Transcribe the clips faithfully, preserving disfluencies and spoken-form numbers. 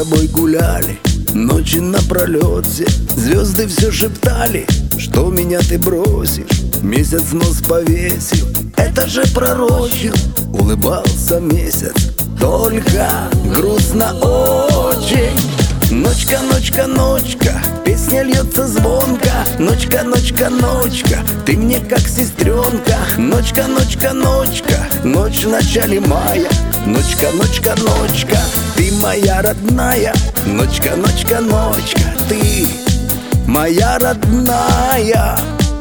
тобой гуляли, ночи напролет все, звезды все шептали, что меня ты бросишь, месяц нос повесил. Это же пророчил, улыбался месяц, только грустно очень. Ночка, ночка, ночка, песня льется звонко. Ночка, ночка, ночка, ты мне как сестренка. Ночка, ночка, ночка, ночь в начале мая. Ночка, ночка, ночка, ты моя родная. Ночка, ночка, ночка, ты моя родная.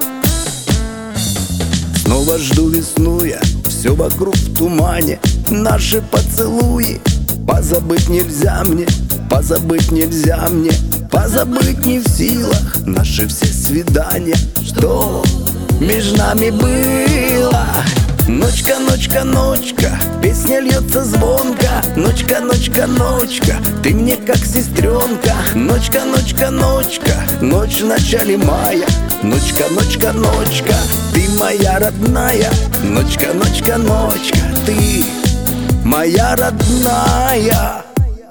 Снова жду весну я, все вокруг в тумане. Наши поцелуи позабыть нельзя мне, позабыть нельзя мне, позабыть не в силах наши все свидания, что между нами было. Ночка, ночка, ночка, песня льется звонко. Ночка, ночка, ночка, ты мне как сестренка. Ночка, ночка, ночка, ночь в начале мая. Ночка, ночка, ночка, ты моя родная. Ночка, ночка, ночка, ты моя родная.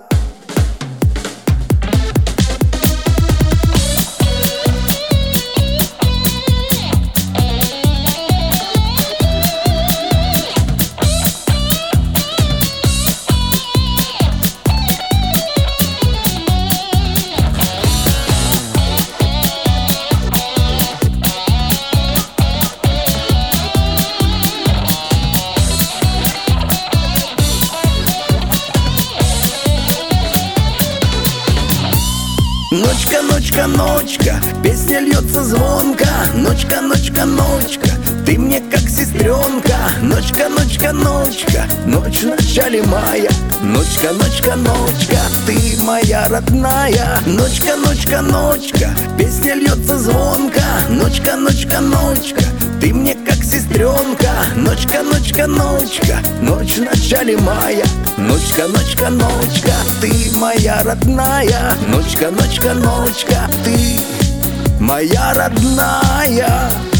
Ночка, ночка, ночка, песня льется звонко. Ночка, ночка, ночка, ты мне как сестренка. Ночка, ночка, ночка, ночь в начале мая. Ночка, ночка, ночка, ты моя родная. Ночка, ночка, ночка, песня льется звонко. Ночка, ночка, ночка, ты мне как сестренка. Ночка, ночка, ночка, ночь в начале мая. Ночка, ночка, ночка, ты моя родная. Ночка, ночка, ночка, ты моя родная.